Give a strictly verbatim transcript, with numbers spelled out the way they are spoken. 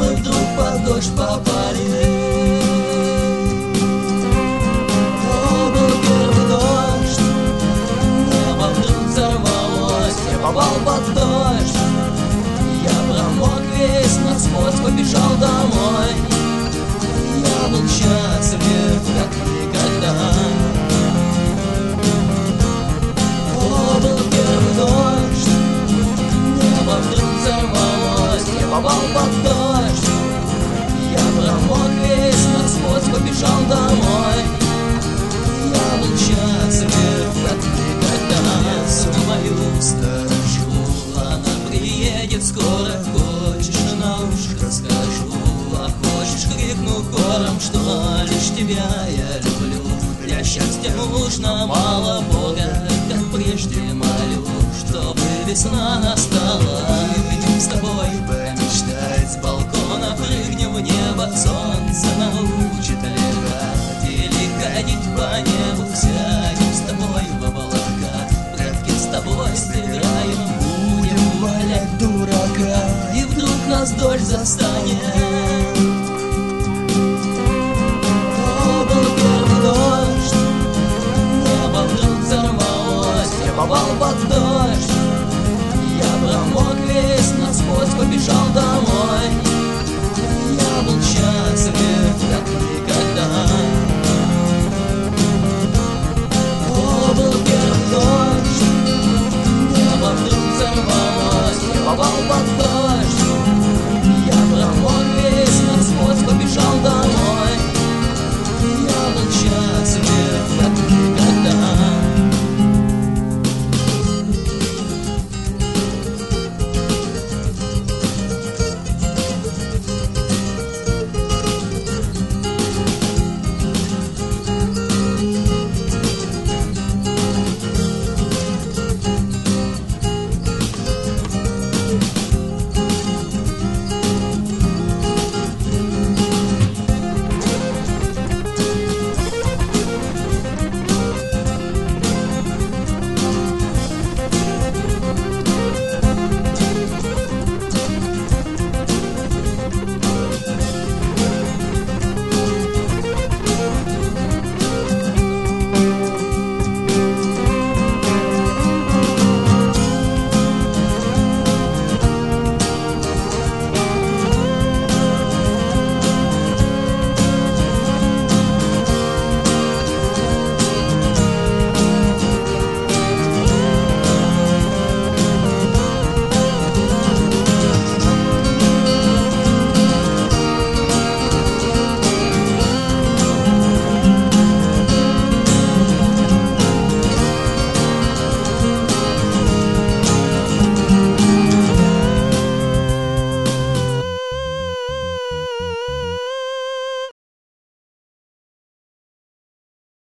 мы вдруг под дождь попали. О, был первый дождь, небо вдруг взорвалось. Я попал под дождь, я промок весь, насквозь побежал домой. Я был счастлив, как никогда. О, был первый дождь, небо вдруг взорвалось. Я попал под дождь, я промок весь, насквозь побежал домой. Я был счастлив, как никогда. Свою старую школу, она приедет скоро. Хочешь, на ушко скажу, а хочешь, крикну хором, что лишь тебя я люблю. Для счастья нужно мало Бога, как прежде молю, чтобы весна настала. Выйдем с тобой помечтать с балкона, прыгнем в небо, солнце научит летать или ходить по небу. Сядем с тобой в облака, прятки с тобой сыграем, будем валять дурака. И вдруг нас дождь застанет. О, был первый дождь, небо вдруг взорвалось. Я попал под дождь, я промок весь, насквозь побежал домой.